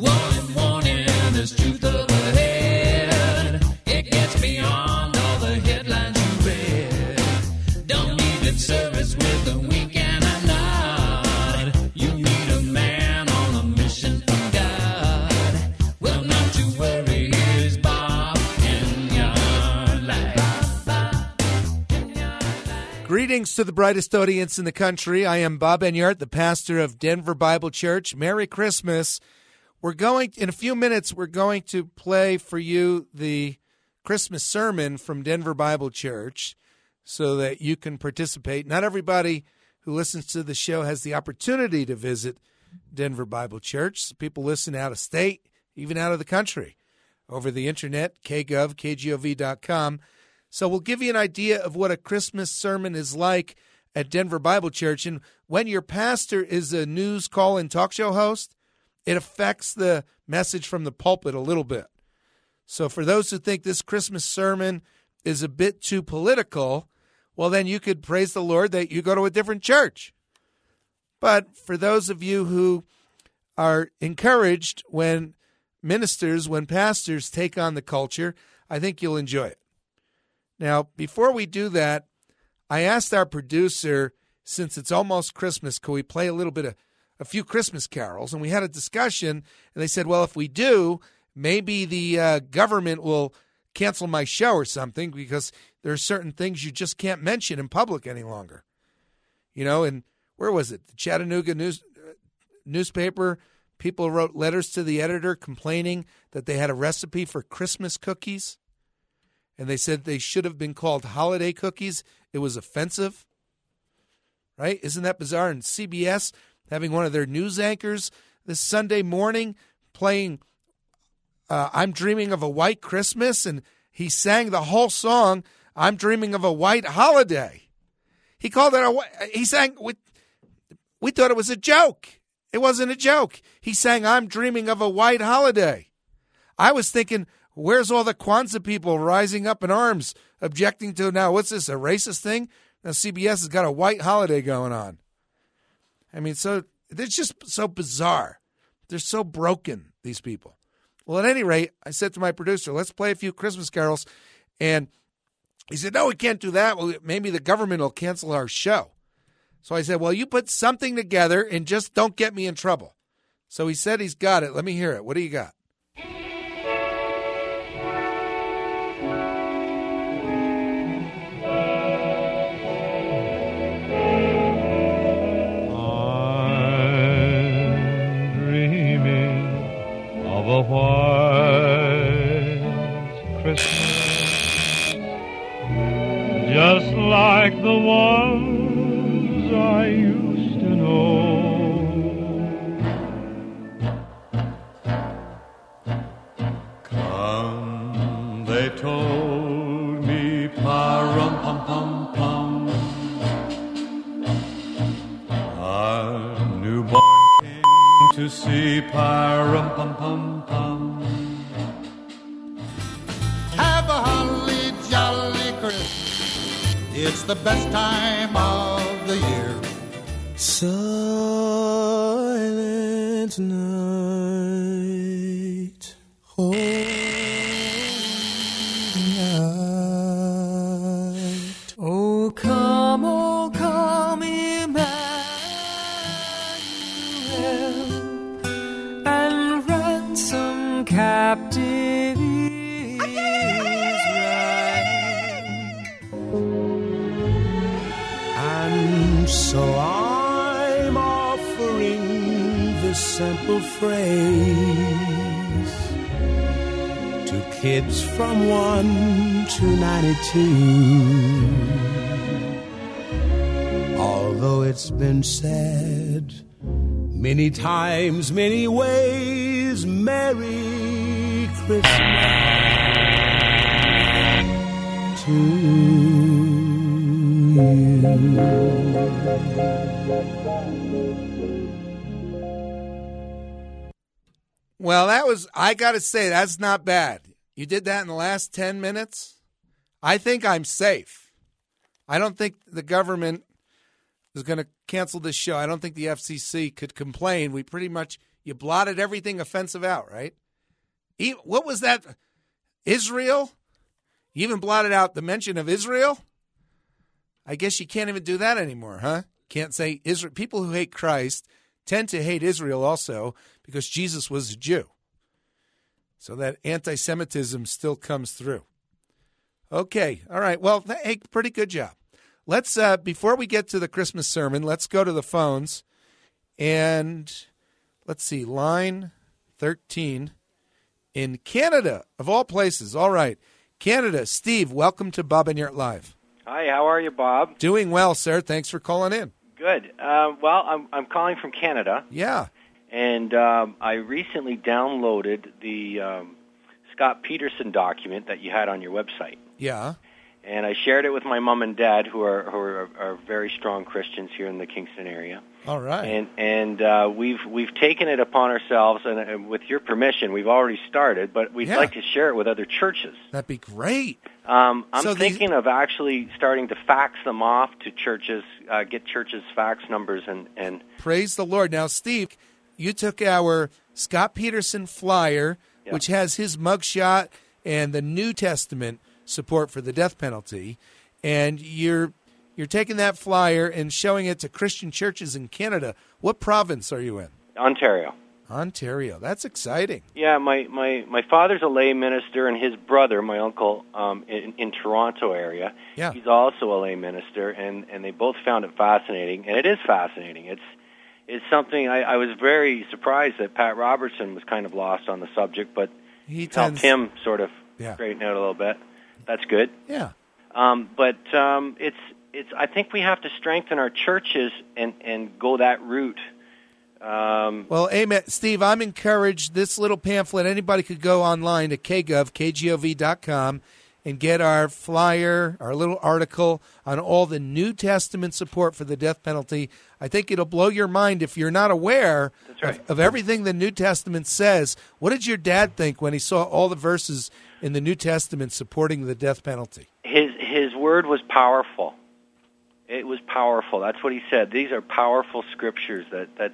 Warning, warning, there's truth up ahead. It gets beyond all the headlines you read. Don't need lip service with a wink and a nod. You need a man on a mission from God. Well, not to worry, here's Bob in your life. Greetings to the brightest audience in the country. I am Bob Enyart, the pastor of Denver Bible Church. Merry Christmas. In a few minutes, we're going to play for you the Christmas sermon from Denver Bible Church so that you can participate. Not everybody who listens to the show has the opportunity to visit Denver Bible Church. People listen out of state, even out of the country, over the internet, kgov, kgov.com. So we'll give you an idea of what a Christmas sermon is like at Denver Bible Church. And when your pastor is a news call and talk show host, it affects the message from the pulpit a little bit. So for those who think this Christmas sermon is a bit too political, well, then you could praise the Lord that you go to a different church. But for those of you who are encouraged when pastors take on the culture, I think you'll enjoy it. Now, before we do that, I asked our producer, since it's almost Christmas, could we play a few Christmas carols? And we had a discussion, and they said, well, if we do, maybe the government will cancel my show or something because there are certain things you just can't mention in public any longer. You know, and where was it? The Chattanooga newspaper, people wrote letters to the editor complaining that they had a recipe for Christmas cookies. And they said they should have been called holiday cookies. It was offensive, right? Isn't that bizarre? And CBS having one of their news anchors this Sunday morning playing I'm Dreaming of a White Christmas, and he sang the whole song, I'm Dreaming of a White Holiday. He called it he sang, we thought it was a joke. It wasn't a joke. He sang, I'm Dreaming of a White Holiday. I was thinking, where's all the Kwanzaa people rising up in arms, objecting to, now, what's this, a racist thing? Now, CBS has got a white holiday going on. I mean, so it's just so bizarre. They're so broken, these people. Well, at any rate, I said to my producer, let's play a few Christmas carols. And he said, no, we can't do that. Well, maybe the government will cancel our show. So I said, well, you put something together and just don't get me in trouble. So he said he's got it. Let me hear it. What do you got? A white Christmas, just like the ones I used to know. Come, they told me, pa-rum-pum-pum-pum, our newborn king to see, pa-rum-pum-pum-pum. Have a holly jolly Christmas. It's the best time of the year. Silent night, holy night. Oh, come, Emmanuel, and ransom captive Israel. And so I'm offering this simple phrase to kids from 1 to 92. Although it's been said many times, many ways, Merry Christmas to you. Well, I got to say, that's not bad. You did that in the last 10 minutes? I think I'm safe. I don't think the government is going to cancel this show. I don't think the FCC could complain. We pretty much You blotted everything offensive out, right? What was that? Israel? You even blotted out the mention of Israel? I guess you can't even do that anymore, huh? Can't say Israel. People who hate Christ tend to hate Israel also because Jesus was a Jew. So that anti-Semitism still comes through. Okay, all right. Well, hey, pretty good job. Let's, before we get to the Christmas sermon, let's go to the phones. And let's see, line 13 in Canada, of all places. All right, Canada. Steve, welcome to Bob and Yurt Live. Hi, how are you, Bob? Doing well, sir. Thanks for calling in. Good. Well, I'm calling from Canada. Yeah. And I recently downloaded the Scott Peterson document that you had on your website. Yeah. And I shared it with my mom and dad, who are very strong Christians here in the Kingston area. All right. And we've taken it upon ourselves, and with your permission, we've already started, but we'd like to share it with other churches. That'd be great. I'm thinking of actually starting to fax them off to churches, get churches' fax numbers, and praise the Lord. Now, Steve, you took our Scott Peterson flyer, which has his mugshot and the New Testament support for the death penalty, and you're taking that flyer and showing it to Christian churches in Canada. What province are you in? Ontario. Ontario. That's exciting. Yeah, my father's a lay minister, and his brother, my uncle, in Toronto area, he's also a lay minister, and they both found it fascinating, and it is fascinating. It's something I was very surprised that Pat Robertson was kind of lost on the subject, but he helped him sort of straighten out a little bit. That's good. Yeah. But it's. I think we have to strengthen our churches and go that route. Well, amen. Steve, I'm encouraged. This little pamphlet, anybody could go online to kgov.com, and get our flyer, our little article on all the New Testament support for the death penalty. I think it'll blow your mind if you're not aware of everything the New Testament says. What did your dad think when he saw all the verses in the New Testament supporting the death penalty? His word was powerful. It was powerful. That's what he said. These are powerful scriptures that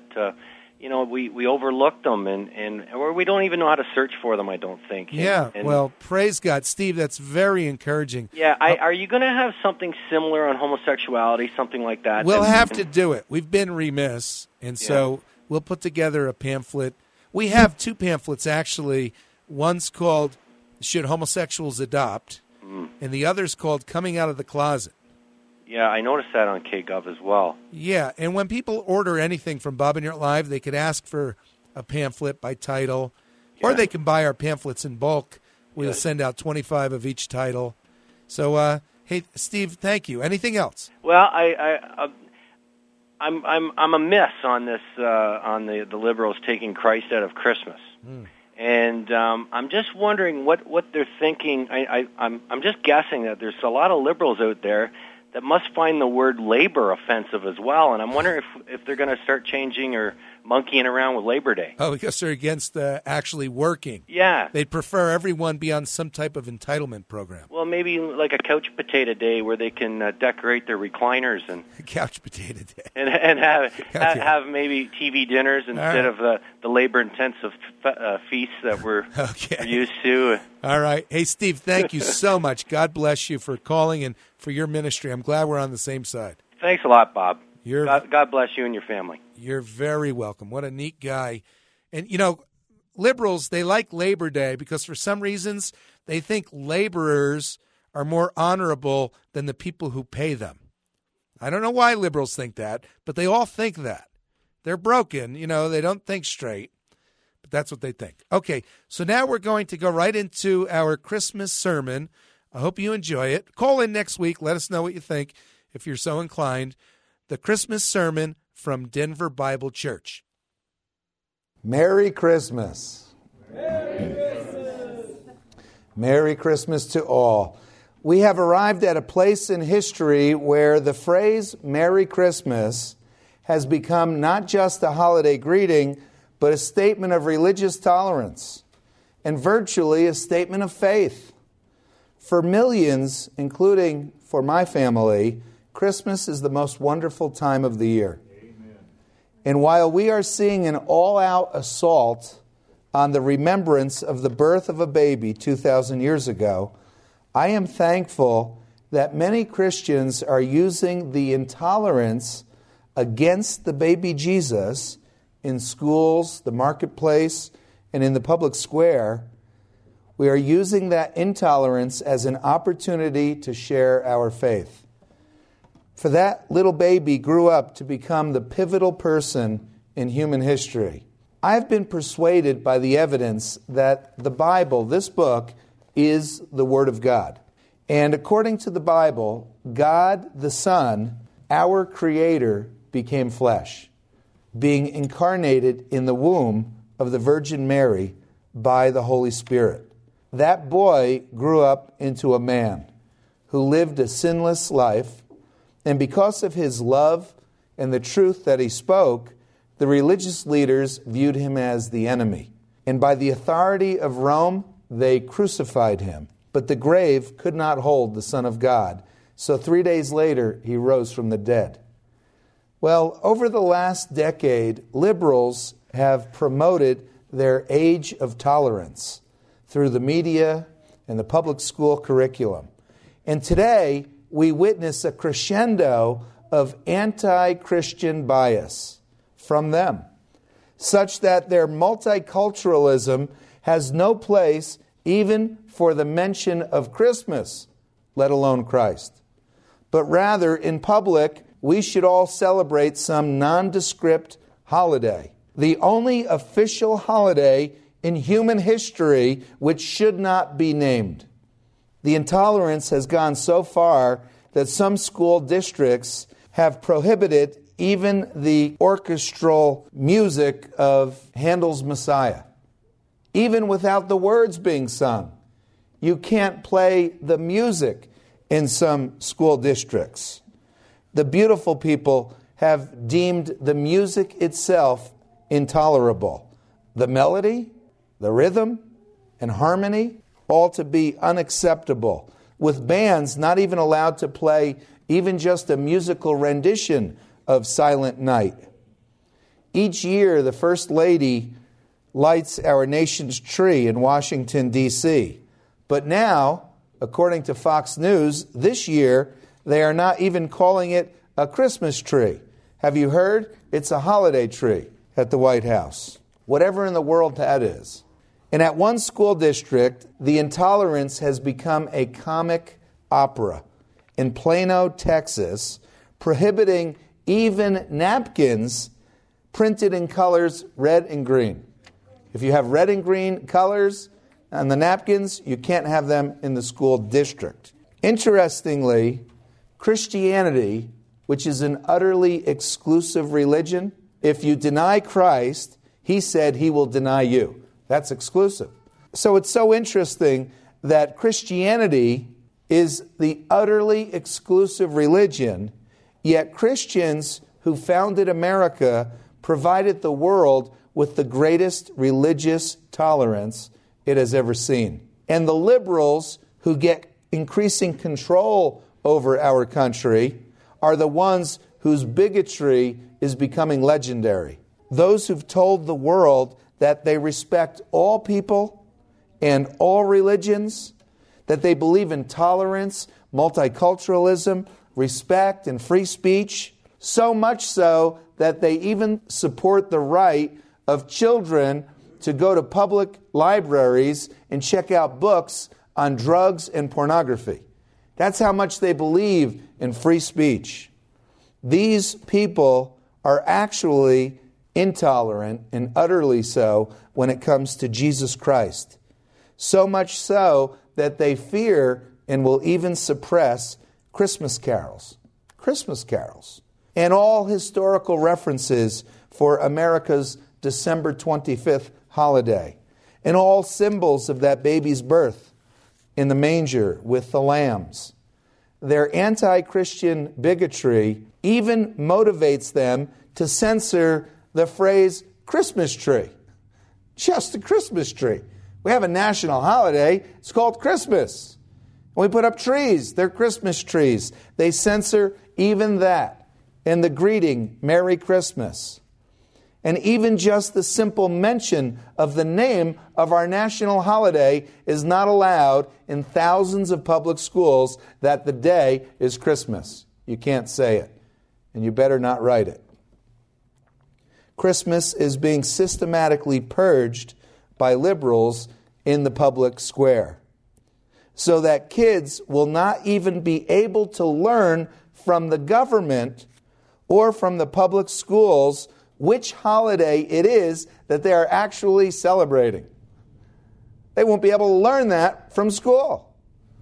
we overlook them or we don't even know how to search for them, I don't think. Well, praise God. Steve, that's very encouraging. Yeah, are you going to have something similar on homosexuality, something like that? We'll have to do it. We've been remiss, and so we'll put together a pamphlet. We have two pamphlets, actually. One's called Should Homosexuals Adopt? And the other's called Coming Out of the Closet. Yeah, I noticed that on KGov as well. Yeah, and when people order anything from Bob and Yurt Live, they could ask for a pamphlet by title, or they can buy our pamphlets in bulk. We'll send out 25 of each title. So, hey, Steve, thank you. Anything else? Well, I'm amiss on this on the liberals taking Christ out of Christmas. And I'm just wondering what they're thinking. I'm just guessing that there's a lot of liberals out there that must find the word labor offensive as well. And I'm wondering if they're going to start changing or monkeying around with Labor Day. Oh, because they're against actually working. Yeah. They'd prefer everyone be on some type of entitlement program. Well, maybe like a couch potato day where they can decorate their recliners and couch potato day, and have maybe TV dinners instead of the labor-intensive feasts that we're used to. All right. Hey, Steve, thank you so much. God bless you for calling and for your ministry. I'm glad we're on the same side. Thanks a lot, Bob. God bless you and your family. You're very welcome. What a neat guy. And, liberals, they like Labor Day because for some reasons they think laborers are more honorable than the people who pay them. I don't know why liberals think that, but they all think that. They're broken. They don't think straight. But that's what they think. Okay, so now we're going to go right into our Christmas sermon. I hope you enjoy it. Call in next week. Let us know what you think if you're so inclined. The Christmas sermon from Denver Bible Church. Merry Christmas. Merry Christmas. Merry Christmas to all. We have arrived at a place in history where the phrase Merry Christmas has become not just a holiday greeting, but a statement of religious tolerance and virtually a statement of faith. For millions, including for my family, Christmas is the most wonderful time of the year. Amen. And while we are seeing an all-out assault on the remembrance of the birth of a baby 2,000 years ago, I am thankful that many Christians are using the intolerance against the baby Jesus in schools, the marketplace, and in the public square. We are using that intolerance as an opportunity to share our faith. For that little baby grew up to become the pivotal person in human history. I've been persuaded by the evidence that the Bible, this book, is the Word of God. And according to the Bible, God the Son, our Creator, became flesh, being incarnated in the womb of the Virgin Mary by the Holy Spirit. That boy grew up into a man who lived a sinless life, and because of his love and the truth that he spoke, the religious leaders viewed him as the enemy. And by the authority of Rome, they crucified him. But the grave could not hold the Son of God. So 3 days later, he rose from the dead. Well, over the last decade, liberals have promoted their age of tolerance through the media and the public school curriculum. And today, we witness a crescendo of anti-Christian bias from them, such that their multiculturalism has no place even for the mention of Christmas, let alone Christ. But rather, in public, we should all celebrate some nondescript holiday, the only official holiday in human history which should not be named. The intolerance has gone so far that some school districts have prohibited even the orchestral music of Handel's Messiah. Even without the words being sung, you can't play the music in some school districts. The beautiful people have deemed the music itself intolerable. The melody, the rhythm, and harmony, all to be unacceptable, with bands not even allowed to play even just a musical rendition of Silent Night. Each year, the First Lady lights our nation's tree in Washington, D.C. But now, according to Fox News, this year, they are not even calling it a Christmas tree. Have you heard? It's a holiday tree at the White House. Whatever in the world that is. And at one school district, the intolerance has become a comic opera in Plano, Texas, prohibiting even napkins printed in colors red and green. If you have red and green colors on the napkins, you can't have them in the school district. Interestingly, Christianity, which is an utterly exclusive religion, if you deny Christ, he said he will deny you. That's exclusive. So it's so interesting that Christianity is the utterly exclusive religion, yet Christians who founded America provided the world with the greatest religious tolerance it has ever seen. And the liberals who get increasing control over our country are the ones whose bigotry is becoming legendary. Those who've told the world that they respect all people and all religions, that they believe in tolerance, multiculturalism, respect, and free speech, so much so that they even support the right of children to go to public libraries and check out books on drugs and pornography. That's how much they believe in free speech. These people are actually intolerant, and utterly so, when it comes to Jesus Christ. So much so that they fear and will even suppress Christmas carols. Christmas carols. And all historical references for America's December 25th holiday. And all symbols of that baby's birth in the manger with the lambs. Their anti-Christian bigotry even motivates them to censor the phrase Christmas tree. Just a Christmas tree. We have a national holiday. It's called Christmas. We put up trees. They're Christmas trees. They censor even that. And the greeting, Merry Christmas. And even just the simple mention of the name of our national holiday is not allowed in thousands of public schools that the day is Christmas. You can't say it, and you better not write it. Christmas is being systematically purged by liberals in the public square, so that kids will not even be able to learn from the government or from the public schools which holiday it is that they are actually celebrating. They won't be able to learn that from school.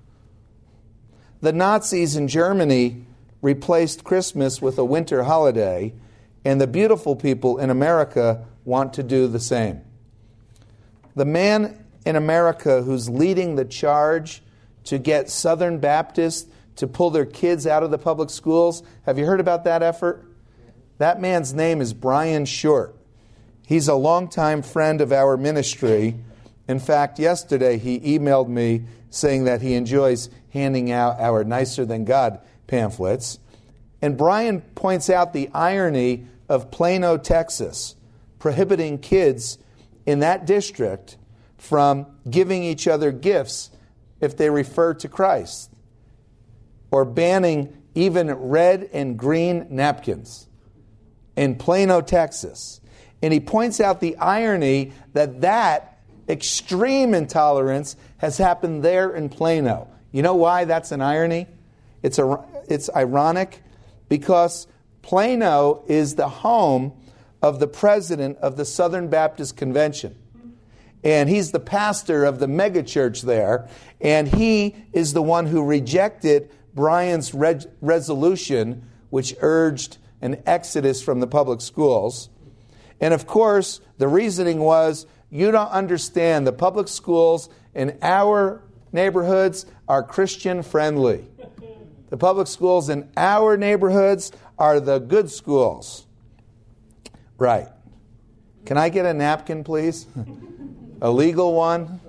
The Nazis in Germany replaced Christmas with a winter holiday, and the beautiful people in America want to do the same. The man in America who's leading the charge to get Southern Baptists to pull their kids out of the public schools, have you heard about that effort? That man's name is Brian Short. He's a longtime friend of our ministry. In fact, yesterday he emailed me saying that he enjoys handing out our Nicer Than God pamphlets. And Brian points out the irony of Plano, Texas, prohibiting kids in that district from giving each other gifts if they refer to Christ, or banning even red and green napkins in Plano, Texas. And he points out the irony that extreme intolerance has happened there in Plano. You know why that's an irony? It's ironic because Plano is the home of the president of the Southern Baptist Convention. And he's the pastor of the megachurch there. And he is the one who rejected Brian's resolution, which urged an exodus from the public schools. And of course, the reasoning was, you don't understand, the public schools in our neighborhoods are Christian friendly. The public schools in our neighborhoods are the good schools. Right. Can I get a napkin, please? A legal one?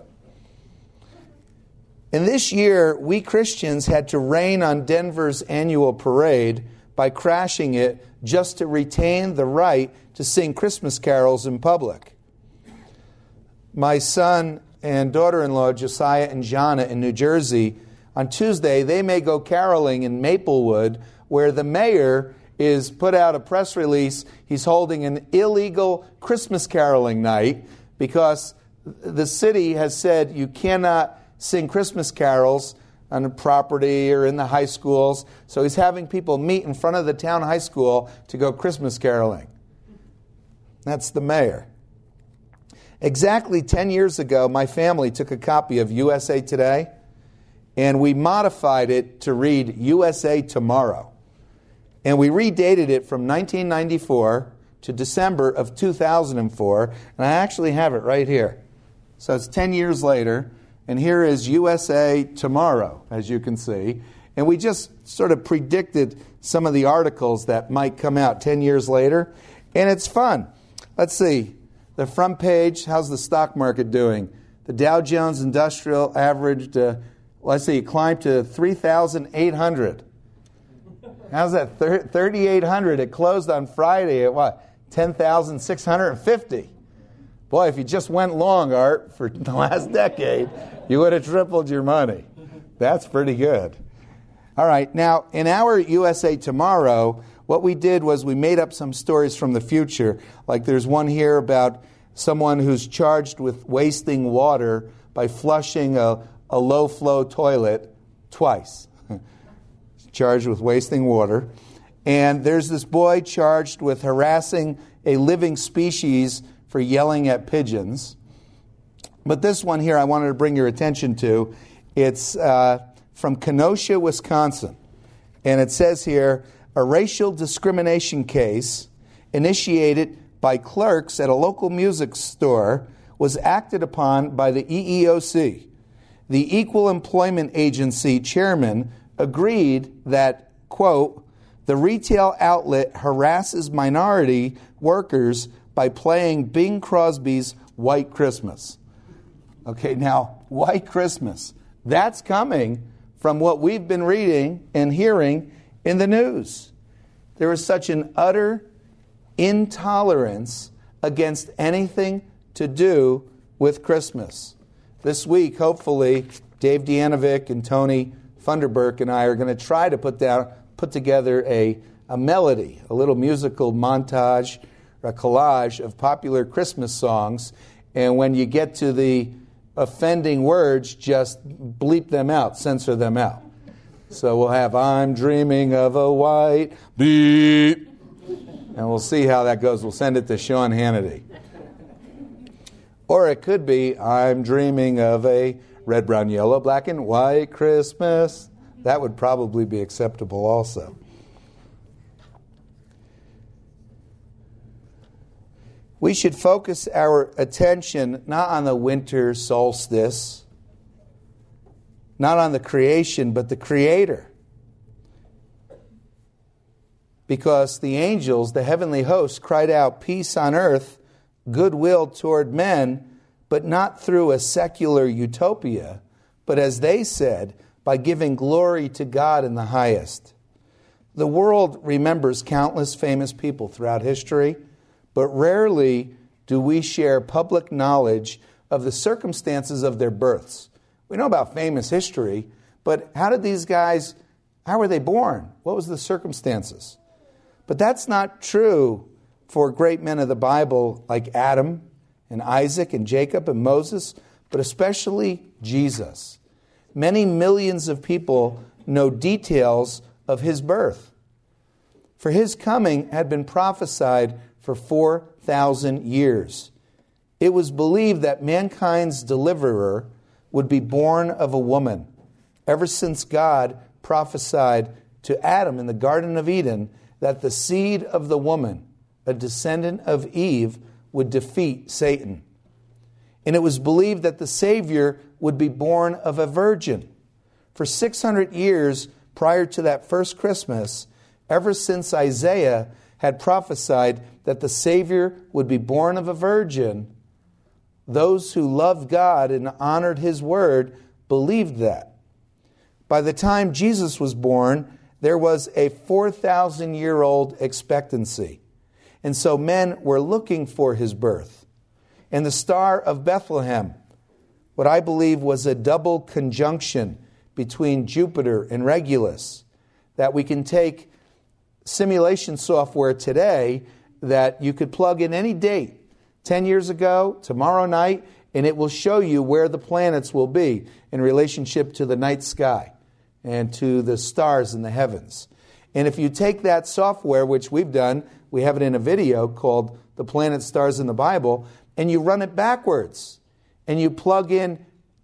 And this year, we Christians had to rain on Denver's annual parade by crashing it just to retain the right to sing Christmas carols in public. My son and daughter-in-law, Josiah and Jana, in New Jersey, on Tuesday, they may go caroling in Maplewood, where the mayor is put out a press release. He's holding an illegal Christmas caroling night because the city has said you cannot sing Christmas carols on the property or in the high schools. So he's having people meet in front of the town high school to go Christmas caroling. That's the mayor. Exactly 10 years ago, my family took a copy of USA Today, and we modified it to read USA Tomorrow. And we redated it from 1994 to December of 2004, and I actually have it right here. So it's 10 years later, and here is USA Tomorrow, as you can see. And we just sort of predicted some of the articles that might come out 10 years later, and it's fun. Let's see. The front page, how's the stock market doing? The Dow Jones Industrial averaged, it climbed to 3,800. How's that? 3,800. It closed on Friday at what? 10,650. Boy, if you just went long, Art, for the last decade, you would have tripled your money. That's pretty good. All right, now, in our USA Tomorrow, what we did was we made up some stories from the future. Like there's one here about someone who's charged with wasting water by flushing a low-flow toilet twice. Charged with wasting water. And there's this boy charged with harassing a living species for yelling at pigeons. But this one here I wanted to bring your attention to. It's from Kenosha, Wisconsin. And it says here, a racial discrimination case initiated by clerks at a local music store was acted upon by the EEOC. The Equal Employment Agency chairman agreed that, quote, the retail outlet harasses minority workers by playing Bing Crosby's White Christmas. Okay, now, White Christmas. That's coming from what we've been reading and hearing in the news. There is such an utter intolerance against anything to do with Christmas. This week, hopefully, Dave Dianovic and Tony Funderburk and I are going to try to put together a melody, a little musical montage, a collage of popular Christmas songs. And when you get to the offending words, just bleep them out, censor them out. So we'll have I'm dreaming of a white beep. And we'll see how that goes. We'll send it to Sean Hannity. Or it could be I'm dreaming of a red, brown, yellow, black, and white Christmas. That would probably be acceptable also. We should focus our attention not on the winter solstice, not on the creation, but the Creator. Because the angels, the heavenly hosts, cried out, peace on earth, goodwill toward men, but not through a secular utopia, but as they said, by giving glory to God in the highest. The world remembers countless famous people throughout history, but rarely do we share public knowledge of the circumstances of their births. We know about famous history, but how were they born? What was the circumstances? But that's not true for great men of the Bible like Adam and Isaac and Jacob and Moses, but especially Jesus. Many millions of people know details of his birth. For his coming had been prophesied for 4,000 years. It was believed that mankind's deliverer would be born of a woman, ever since God prophesied to Adam in the Garden of Eden that the seed of the woman, a descendant of Eve, would defeat Satan. And it was believed that the Savior would be born of a virgin. For 600 years prior to that first Christmas, ever since Isaiah had prophesied that the Savior would be born of a virgin, those who loved God and honored his word believed that. By the time Jesus was born, there was a 4,000-year-old expectancy. And so men were looking for his birth. And the Star of Bethlehem, what I believe was a double conjunction between Jupiter and Regulus, that we can take simulation software today that you could plug in any date, 10 years ago, tomorrow night, and it will show you where the planets will be in relationship to the night sky and to the stars in the heavens. And if you take that software, which we've done, we have it in a video called The Planet Stars in the Bible, and you run it backwards, and you plug in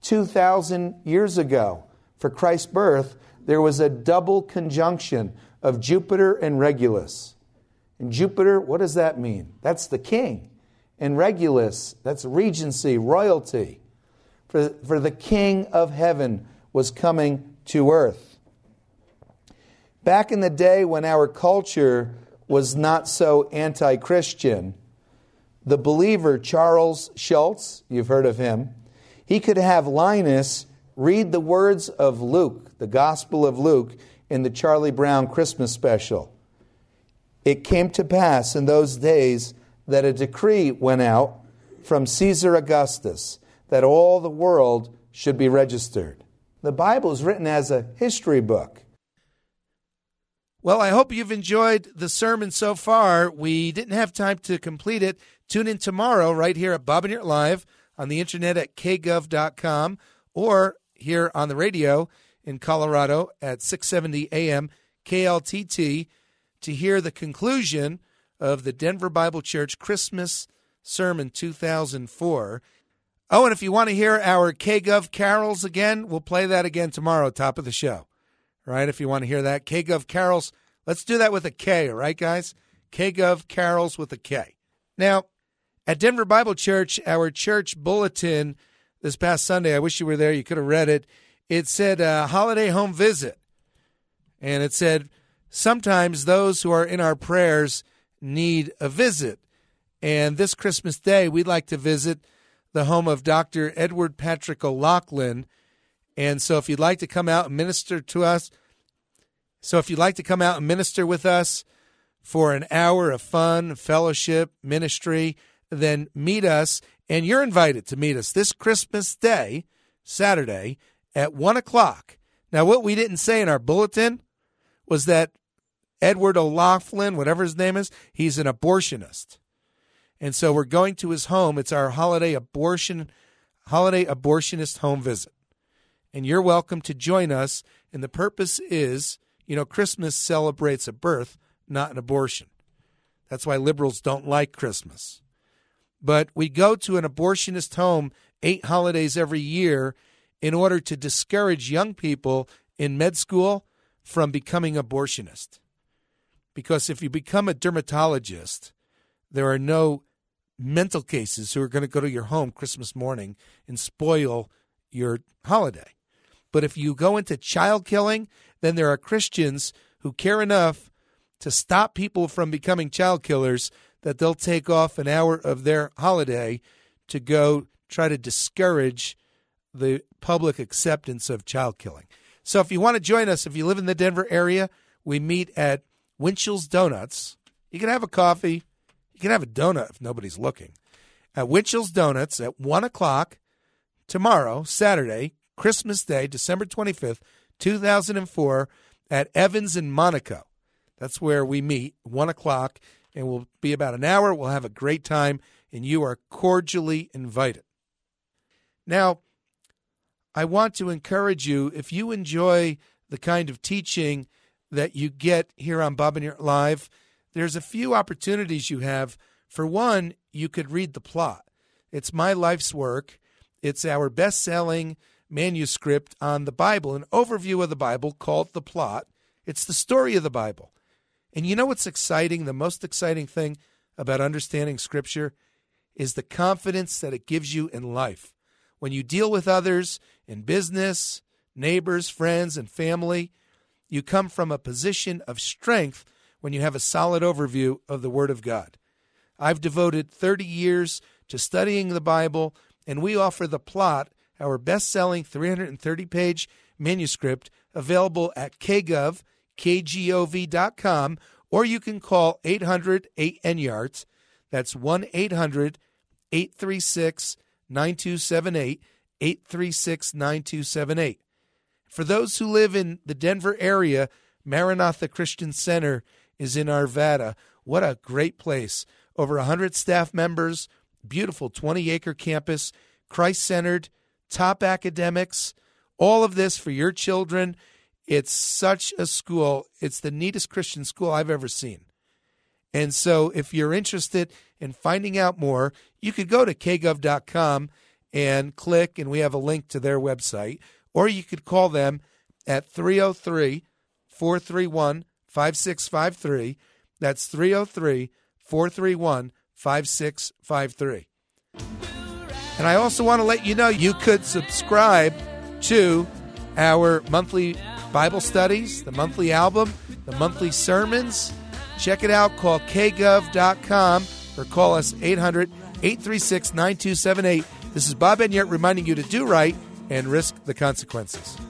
2,000 years ago for Christ's birth, there was a double conjunction of Jupiter and Regulus. And Jupiter, what does that mean? That's the king. And Regulus, that's regency, royalty. For the King of heaven was coming to earth. Back in the day when our culture was not so anti-Christian, the believer Charles Schulz, you've heard of him, he could have Linus read the words of Luke, the Gospel of Luke, in the Charlie Brown Christmas special. It came to pass in those days that a decree went out from Caesar Augustus that all the world should be registered. The Bible is written as a history book. Well, I hope you've enjoyed the sermon so far. We didn't have time to complete it. Tune in tomorrow right here at Bob and Yurt Live on the internet at kgov.com or here on the radio in Colorado at 670 AM KLTT to hear the conclusion of the Denver Bible Church Christmas Sermon 2004. Oh, and if you want to hear our KGov carols again, we'll play that again tomorrow, top of the show. Right, if you want to hear that. KGov carols, let's do that with a K, all right, guys? KGov carols with a K. Now, at Denver Bible Church, our church bulletin this past Sunday, I wish you were there, you could have read it. It said holiday home visit. And it said, sometimes those who are in our prayers need a visit. And this Christmas Day, we'd like to visit the home of Dr. Edward Patrick O'Loughlin. And so if you'd like to come out and minister to us, with us for an hour of fun, fellowship, ministry, then meet us, and you're invited to meet us this Christmas Day, Saturday, at 1 o'clock. Now, what we didn't say in our bulletin was that Edward O'Loughlin, whatever his name is, he's an abortionist. And so we're going to his home. It's our holiday abortionist home visit. And you're welcome to join us. And the purpose is, Christmas celebrates a birth, not an abortion. That's why liberals don't like Christmas. But we go to an abortionist home 8 holidays every year in order to discourage young people in med school from becoming abortionists. Because if you become a dermatologist, there are no mental cases who are going to go to your home Christmas morning and spoil your holiday. But if you go into child killing, then there are Christians who care enough to stop people from becoming child killers that they'll take off an hour of their holiday to go try to discourage the public acceptance of child killing. So if you want to join us, if you live in the Denver area, we meet at Winchell's Donuts. You can have a coffee. You can have a donut if nobody's looking. At Winchell's Donuts at 1 o'clock tomorrow, Saturday, Christmas Day, December 25th, 2004, at Evans in Monaco. That's where we meet, 1 o'clock, and we'll be about an hour. We'll have a great time, and you are cordially invited. Now, I want to encourage you, if you enjoy the kind of teaching that you get here on Bob and Yurt Live, there's a few opportunities you have. For one, you could read The Plot. It's my life's work. It's our best-selling manuscript on the Bible, an overview of the Bible called The Plot. It's the story of the Bible. And you know what's exciting? The most exciting thing about understanding Scripture is the confidence that it gives you in life. When you deal with others in business, neighbors, friends, and family, you come from a position of strength when you have a solid overview of the Word of God. I've devoted 30 years to studying the Bible, and we offer The Plot, our best-selling 330-page manuscript, available at KGov, KGOV.com, or you can call 800-8-NYART. That's 1-800-836-9278, 836-9278. For those who live in the Denver area, Maranatha Christian Center is in Arvada. What a great place. Over 100 staff members, beautiful 20-acre campus, Christ-centered, top academics, all of this for your children. It's such a school. It's the neatest Christian school I've ever seen. And so if you're interested in finding out more, you could go to kgov.com and click, and we have a link to their website. Or you could call them at 303-431-5653. That's 303-431-5653. And I also want to let you know you could subscribe to our monthly Bible studies, the monthly album, the monthly sermons. Check it out. Call kgov.com or call us 800-836-9278. This is Bob and Yurt reminding you to do right and risk the consequences.